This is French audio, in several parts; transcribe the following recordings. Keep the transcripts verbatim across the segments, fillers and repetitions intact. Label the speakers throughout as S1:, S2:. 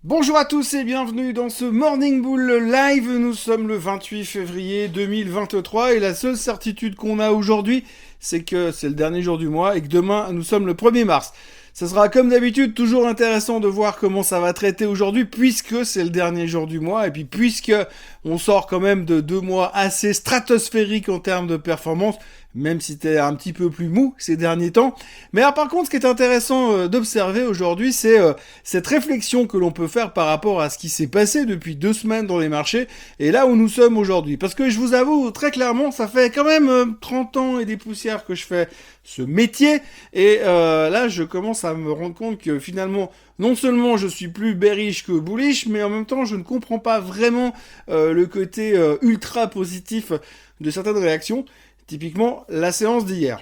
S1: Bonjour à tous et bienvenue dans ce Morning Bull Live. Nous sommes le vingt-huit février deux mille vingt-trois et la seule certitude qu'on a aujourd'hui, c'est que c'est le dernier jour du mois et que demain, nous sommes le premier mars. Ça sera comme d'habitude toujours intéressant de voir comment ça va traiter aujourd'hui puisque c'est le dernier jour du mois et puis puisque on sort quand même de deux mois assez stratosphériques en termes de performance, même si c'était un petit peu plus mou ces derniers temps. Mais alors, par contre, ce qui est intéressant euh, d'observer aujourd'hui, c'est euh, cette réflexion que l'on peut faire par rapport à ce qui s'est passé depuis deux semaines dans les marchés et là où nous sommes aujourd'hui. Parce que je vous avoue, très clairement, ça fait quand même euh, trente ans et des poussières que je fais ce métier et euh, là, je commence à me rendre compte que finalement, non seulement je suis plus bearish que bullish, mais en même temps, je ne comprends pas vraiment euh, le côté euh, ultra positif de certaines réactions. Typiquement, la séance d'hier.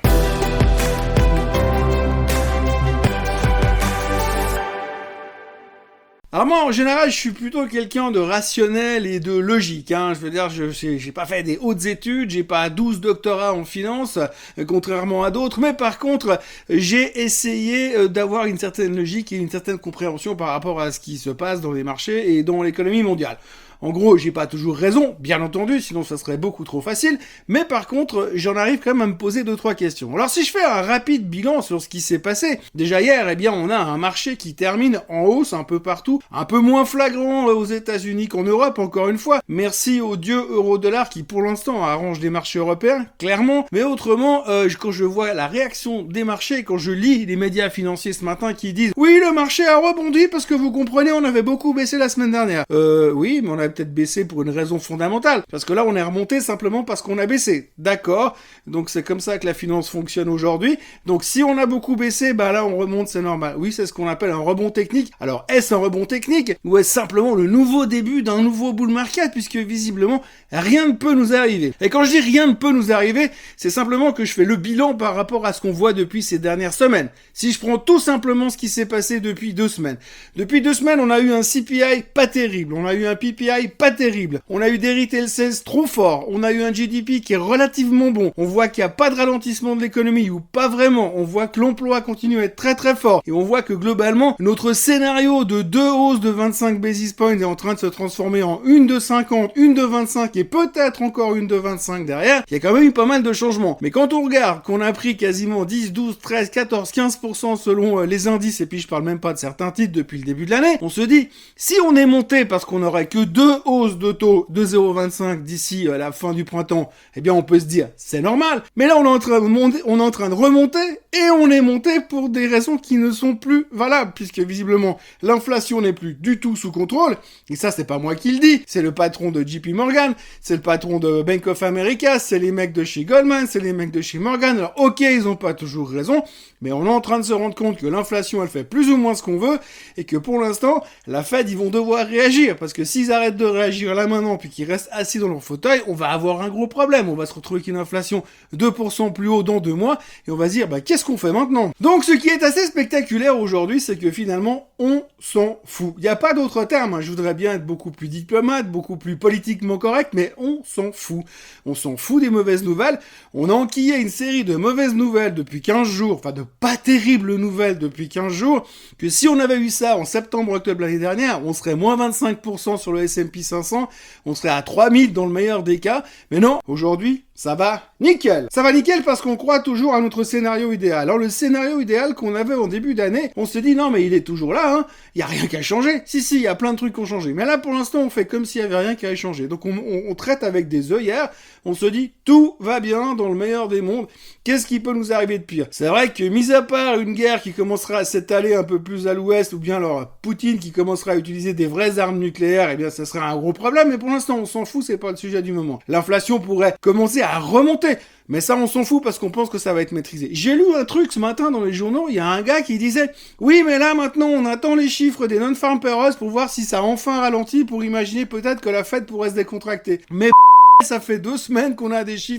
S1: Alors moi, en général, je suis plutôt quelqu'un de rationnel et de logique. Hein. Je veux dire, je j'ai pas fait des hautes études, j'ai pas douze doctorats en finance, euh, contrairement à d'autres. Mais par contre, j'ai essayé euh, d'avoir une certaine logique et une certaine compréhension par rapport à ce qui se passe dans les marchés et dans l'économie mondiale. En gros, j'ai pas toujours raison, bien entendu, sinon ça serait beaucoup trop facile, mais par contre, j'en arrive quand même à me poser deux, trois questions. Alors si je fais un rapide bilan sur ce qui s'est passé, déjà hier, eh bien, on a un marché qui termine en hausse un peu partout, un peu moins flagrant aux États-Unis qu'en Europe, encore une fois. Merci au dieu euro-dollar qui, pour l'instant, arrange les marchés européens, clairement, mais autrement, euh, quand je vois la réaction des marchés, quand je lis les médias financiers ce matin qui disent « Oui, le marché a rebondi parce que vous comprenez, on avait beaucoup baissé la semaine dernière. » Euh, oui, mais on a peut-être baissé pour une raison fondamentale. Parce que là, on est remonté simplement parce qu'on a baissé. D'accord. Donc, c'est comme ça que la finance fonctionne aujourd'hui. Donc, si on a beaucoup baissé, bah là, on remonte, c'est normal. Oui, c'est ce qu'on appelle un rebond technique. Alors, est-ce un rebond technique ou est-ce simplement le nouveau début d'un nouveau bull market puisque visiblement, rien ne peut nous arriver. Et quand je dis rien ne peut nous arriver, c'est simplement que je fais le bilan par rapport à ce qu'on voit depuis ces dernières semaines. Si je prends tout simplement ce qui s'est passé depuis deux semaines. Depuis deux semaines, on a eu un C P I pas terrible. On a eu un P P I pas terrible. On a eu des retail sales trop forts. On a eu un G D P qui est relativement bon. On voit qu'il n'y a pas de ralentissement de l'économie ou pas vraiment. On voit que l'emploi continue à être très très fort. Et on voit que globalement, notre scénario de deux hausses de vingt-cinq basis points est en train de se transformer en une de cinquante, une de vingt-cinq et peut-être encore une de vingt-cinq derrière. Il y a quand même eu pas mal de changements. Mais quand on regarde qu'on a pris quasiment dix, douze, treize, quatorze, quinze pour cent selon euh, les indices, et puis je parle même pas de certains titres depuis le début de l'année, on se dit, si on est monté parce qu'on aurait que deux hausses de taux de zéro virgule vingt-cinq d'ici à la fin du printemps, eh bien on peut se dire c'est normal. Mais là on est en train de monter, on est en train de remonter et on est monté pour des raisons qui ne sont plus valables puisque visiblement l'inflation n'est plus du tout sous contrôle. Et ça c'est pas moi qui le dis, c'est le patron de J P Morgan, c'est le patron de Bank of America, c'est les mecs de chez Goldman, c'est les mecs de chez Morgan. Alors ok ils ont pas toujours raison, mais on est en train de se rendre compte que l'inflation elle fait plus ou moins ce qu'on veut et que pour l'instant la Fed ils vont devoir réagir parce que s'ils arrêtent de réagir là maintenant puis qu'ils restent assis dans leur fauteuil, on va avoir un gros problème. On va se retrouver avec une inflation deux pour cent plus haut dans deux mois et on va se dire bah qu'est-ce qu'on fait maintenant? Donc ce qui est assez spectaculaire aujourd'hui, c'est que finalement on s'en fout. Il n'y a pas d'autre terme, hein. Je voudrais bien être beaucoup plus diplomate, beaucoup plus politiquement correct, mais on s'en fout. On s'en fout des mauvaises nouvelles. On a enquillé une série de mauvaises nouvelles depuis quinze jours, enfin de pas terribles nouvelles depuis quinze jours, que si on avait eu ça en septembre-octobre l'année dernière, on serait moins vingt-cinq pour cent sur le S and P cinq cents, on serait à trois mille dans le meilleur des cas, mais non, aujourd'hui, ça va nickel. Ça va nickel parce qu'on croit toujours à notre scénario idéal. Alors le scénario idéal qu'on avait en début d'année, on se dit non mais il est toujours là, hein. Il y a rien qui a changé. Si si, il y a plein de trucs qui ont changé. Mais là pour l'instant on fait comme s'il y avait rien qui avait changé. Donc on, on, on traite avec des œillères. On se dit tout va bien dans le meilleur des mondes. Qu'est-ce qui peut nous arriver de pire? C'est vrai que mis à part une guerre qui commencera à s'étaler un peu plus à l'ouest ou bien alors Poutine qui commencera à utiliser des vraies armes nucléaires, eh bien ça serait un gros problème. Mais pour l'instant on s'en fout, c'est pas le sujet du moment. L'inflation pourrait commencer à remonter. Mais ça, on s'en fout parce qu'on pense que ça va être maîtrisé. J'ai lu un truc ce matin dans les journaux, il y a un gars qui disait « Oui, mais là, maintenant, on attend les chiffres des non-farm payrolls pour voir si ça a enfin ralenti, pour imaginer peut-être que la Fed pourrait se décontracter. » Mais ça fait deux semaines qu'on a des chiffres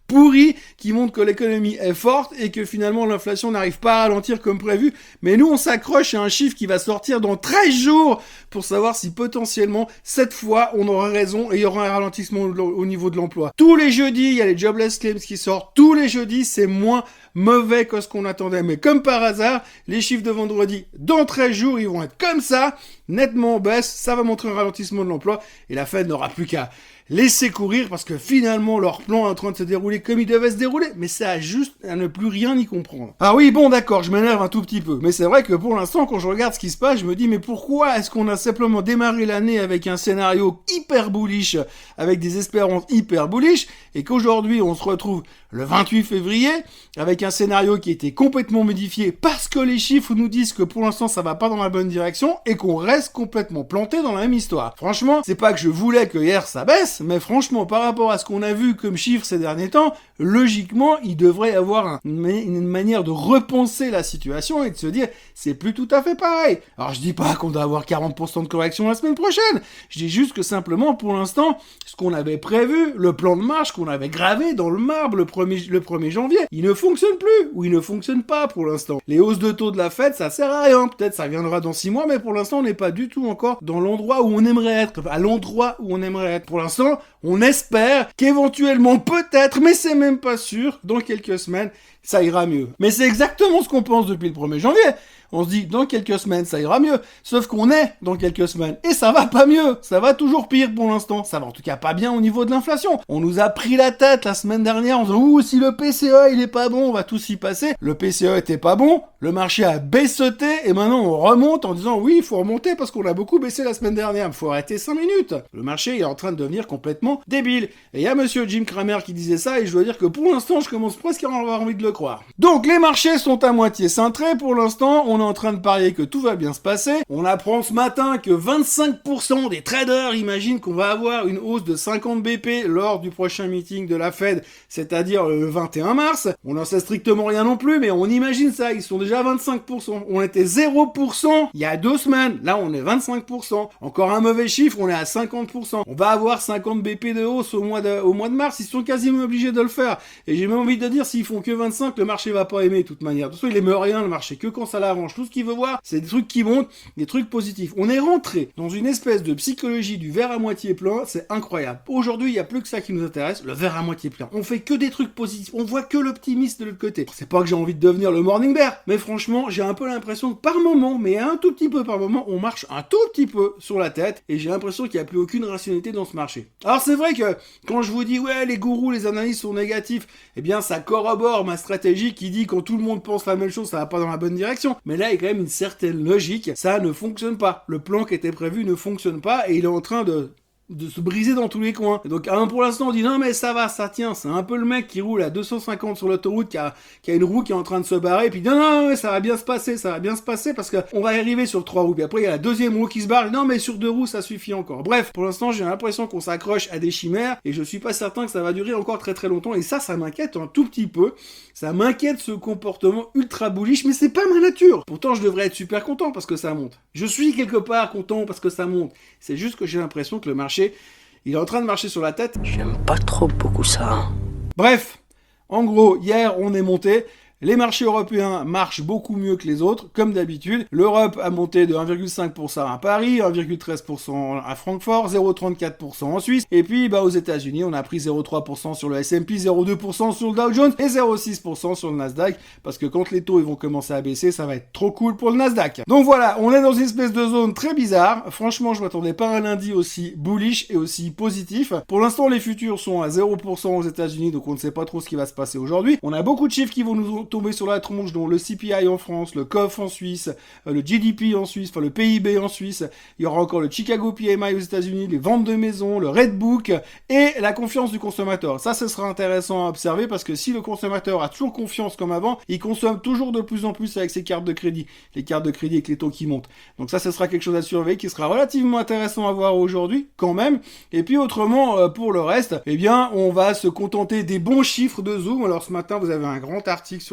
S1: pourris qui montrent que l'économie est forte et que finalement l'inflation n'arrive pas à ralentir comme prévu. Mais nous, on s'accroche à un chiffre qui va sortir dans treize jours pour savoir si potentiellement, cette fois, on aura raison et il y aura un ralentissement au niveau de l'emploi. Tous les jeudis, il y a les jobless claims qui sortent. Tous les jeudis, c'est moins mauvais que ce qu'on attendait. Mais comme par hasard, les chiffres de vendredi, dans treize jours, ils vont être comme ça, nettement en baisse. Ça va montrer un ralentissement de l'emploi et la Fed n'aura plus qu'à laisser courir parce que finalement leur plan est en train de se dérouler comme il devait se dérouler, mais ça a juste à ne plus rien y comprendre. Ah oui, bon d'accord, je m'énerve un tout petit peu, mais c'est vrai que pour l'instant quand je regarde ce qui se passe, je me dis mais pourquoi est-ce qu'on a simplement démarré l'année avec un scénario hyper bullish, avec des espérances hyper bullish, et qu'aujourd'hui on se retrouve le vingt-huit février avec un scénario qui a été complètement modifié parce que les chiffres nous disent que pour l'instant ça va pas dans la bonne direction et qu'on reste complètement planté dans la même histoire. Franchement, c'est pas que je voulais que hier ça baisse, mais franchement, par rapport à ce qu'on a vu comme chiffres ces derniers temps, logiquement, il devrait y avoir un, une manière de repenser la situation et de se dire, c'est plus tout à fait pareil. Alors, je dis pas qu'on doit avoir quarante pour cent de correction la semaine prochaine. Je dis juste que simplement, pour l'instant, ce qu'on avait prévu, le plan de marche qu'on avait gravé dans le marbre le premier, le premier janvier, il ne fonctionne plus, ou il ne fonctionne pas pour l'instant. Les hausses de taux de la Fed, ça sert à rien. Peut-être ça viendra dans six mois, mais pour l'instant, on n'est pas du tout encore dans l'endroit où on aimerait être, à l'endroit où on aimerait être. Pour l'instant, on espère qu'éventuellement, peut-être, mais c'est même pas sûr, dans quelques semaines, ça ira mieux. Mais c'est exactement ce qu'on pense depuis le premier janvier. On se dit, dans quelques semaines, ça ira mieux. Sauf qu'on est dans quelques semaines. Et ça va pas mieux. Ça va toujours pire pour l'instant. Ça va en tout cas pas bien au niveau de l'inflation. On nous a pris la tête la semaine dernière en disant, ouh, si le P C E, il est pas bon, on va tous y passer. Le P C E était pas bon. Le marché a baissoté. Et maintenant, on remonte en disant, oui, il faut remonter parce qu'on a beaucoup baissé la semaine dernière. Il faut arrêter cinq minutes. Le marché est en train de devenir complètement débile. Et il y a monsieur Jim Cramer qui disait ça. Et je dois dire que pour l'instant, je commence presque à avoir envie de le croire. Donc, les marchés sont à moitié cintrés. Pour l'instant, on est en train de parier que tout va bien se passer. On apprend ce matin que vingt-cinq pour cent des traders imaginent qu'on va avoir une hausse de cinquante B P lors du prochain meeting de la Fed, c'est-à-dire le vingt et un mars. On n'en sait strictement rien non plus, mais on imagine ça. Ils sont déjà à vingt-cinq pour cent. On était zéro pour cent il y a deux semaines. Là, on est vingt-cinq pour cent. Encore un mauvais chiffre, on est à cinquante pour cent. On va avoir cinquante B P de hausse au mois de, au mois de mars. Ils sont quasiment obligés de le faire. Et j'ai même envie de dire, s'ils font que vingt-cinq, le marché va pas aimer de toute manière. De toute façon, il aime rien, le marché, que quand ça l'arrange. Tout ce qu'il veut voir, c'est des trucs qui montent, des trucs positifs. On est rentré dans une espèce de psychologie du verre à moitié plein, c'est incroyable. Aujourd'hui, il n'y a plus que ça qui nous intéresse, le verre à moitié plein. On fait que des trucs positifs, on voit que l'optimisme de l'autre côté. C'est pas que j'ai envie de devenir le morning bear, mais franchement, j'ai un peu l'impression que par moment, mais un tout petit peu par moment, on marche un tout petit peu sur la tête, et j'ai l'impression qu'il n'y a plus aucune rationalité dans ce marché. Alors c'est vrai que, quand je vous dis, ouais, les gourous, les analystes sont négatifs, eh bien, ça corrobore ma stratégie qui dit quand tout le monde pense la même chose, ça va pas dans la bonne direction. Mais là, il y a quand même une certaine logique, ça ne fonctionne pas. Le plan qui était prévu ne fonctionne pas et il est en train de de se briser dans tous les coins. Et donc, hein, pour l'instant, on dit non mais ça va, ça tient. C'est un peu le mec qui roule à deux cent cinquante sur l'autoroute, qui a, qui a une roue qui est en train de se barrer, et puis non, non, non, ça va bien se passer, ça va bien se passer, parce que on va y arriver sur trois roues. Puis après, il y a la deuxième roue qui se barre, non mais sur deux roues, ça suffit encore. Bref, pour l'instant, j'ai l'impression qu'on s'accroche à des chimères, et je suis pas certain que ça va durer encore très très longtemps, et ça, ça m'inquiète un tout petit peu. Ça m'inquiète ce comportement ultra bullish, mais c'est pas ma nature. Pourtant, je devrais être super content parce que ça monte. Je suis quelque part content parce que ça monte. C'est juste que j'ai l'impression que le marché, il est en train de marcher sur la tête.
S2: J'aime pas trop beaucoup ça.
S1: Bref, en gros, hier, on est monté. Les marchés européens marchent beaucoup mieux que les autres, comme d'habitude. L'Europe a monté de un virgule cinq pour cent à Paris, un virgule treize pour cent à Francfort, zéro virgule trente-quatre pour cent en Suisse. Et puis, bah, aux États-Unis, on a pris zéro virgule trois pour cent sur le S and P, zéro virgule deux pour cent sur le Dow Jones et zéro virgule six pour cent sur le Nasdaq. Parce que quand les taux ils vont commencer à baisser, ça va être trop cool pour le Nasdaq. Donc voilà, on est dans une espèce de zone très bizarre. Franchement, je m'attendais pas à un lundi aussi bullish et aussi positif. Pour l'instant, les futurs sont à zéro pour cent aux États-Unis, donc on ne sait pas trop ce qui va se passer aujourd'hui. On a beaucoup de chiffres qui vont nous tomber sur la tronche, dont le C P I en France, le C O F en Suisse, le G D P en Suisse, enfin le P I B en Suisse. Il y aura encore le Chicago P M I aux États-Unis, les ventes de maisons, le Redbook et la confiance du consommateur. Ça, ce sera intéressant à observer parce que si le consommateur a toujours confiance comme avant, il consomme toujours de plus en plus avec ses cartes de crédit. Les cartes de crédit avec les taux qui montent. Donc ça, ce sera quelque chose à surveiller qui sera relativement intéressant à voir aujourd'hui quand même. Et puis autrement, pour le reste, eh bien, on va se contenter des bons chiffres de Zoom. Alors ce matin, vous avez un grand article sur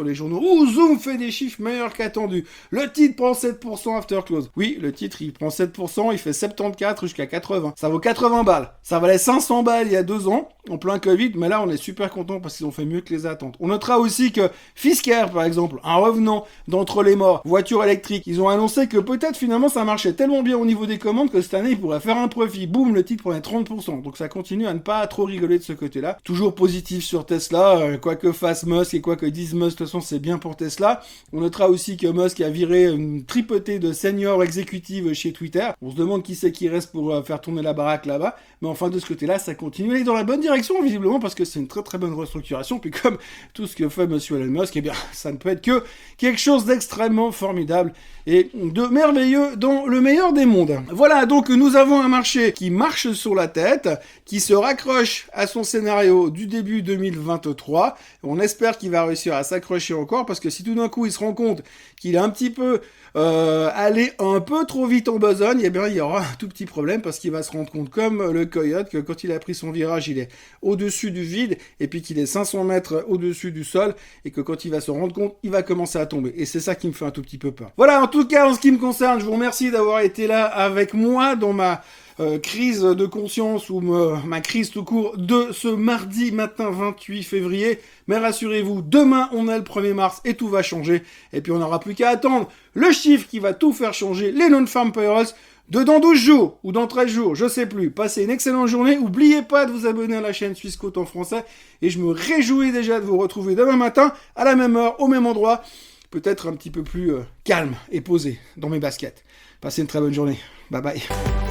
S1: les journaux. Ouh, Zoom fait des chiffres meilleurs qu'attendus. Le titre prend sept pour cent after close. Oui, le titre, il prend sept pour cent, il fait soixante-quatorze jusqu'à quatre-vingts. Ça vaut quatre-vingts balles. Ça valait cinq cents balles il y a deux ans, en plein Covid, mais là, on est super content parce qu'ils ont fait mieux que les attentes. On notera aussi que Fisker, par exemple, un revenant d'entre les morts, voiture électrique, ils ont annoncé que peut-être finalement ça marchait tellement bien au niveau des commandes que cette année, ils pourraient faire un profit. Boum, le titre prenait trente pour cent. Donc ça continue à ne pas trop rigoler de ce côté-là. Toujours positif sur Tesla, euh, quoi que fasse Musk et quoi que dise Musk, de toute façon, c'est bien pour Tesla. On notera aussi que Musk a viré une tripotée de seniors exécutives chez Twitter. On se demande qui c'est qui reste pour euh, faire tourner la baraque là-bas. Mais enfin, de ce côté-là, ça continue à aller dans la bonne direction, visiblement, parce que c'est une très très bonne restructuration. Puis comme tout ce que fait Monsieur Elon Musk, eh bien, ça ne peut être que quelque chose d'extrêmement formidable et de merveilleux dans le meilleur des mondes. Voilà, donc nous avons un marché qui marche sur la tête, qui se raccroche à son scénario du début deux mille vingt-trois. On espère qu'il va réussir à s'accrocher encore, parce que si tout d'un coup il se rend compte qu'il est un petit peu euh, allé un peu trop vite en besogne, eh bien il y aura un tout petit problème, parce qu'il va se rendre compte, comme le coyote, que quand il a pris son virage, il est au-dessus du vide, et puis qu'il est cinq cents mètres au-dessus du sol, et que quand il va se rendre compte, il va commencer à tomber. Et c'est ça qui me fait un tout petit peu peur. Voilà, en tout cas, en ce qui me concerne, je vous remercie d'avoir été là avec moi dans ma Euh, crise de conscience ou me, ma crise tout court de ce mardi matin vingt-huit février. Mais rassurez-vous, demain on est le premier mars et tout va changer. Et puis on n'aura plus qu'à attendre le chiffre qui va tout faire changer, les non-farm payrolls, de dans douze jours ou dans treize jours, je sais plus. Passez une excellente journée. N'oubliez pas de vous abonner à la chaîne Suisse Côte en français. Et je me réjouis déjà de vous retrouver demain matin à la même heure, au même endroit. Peut-être un petit peu plus euh, calme et posé dans mes baskets. Passez une très bonne journée. Bye bye.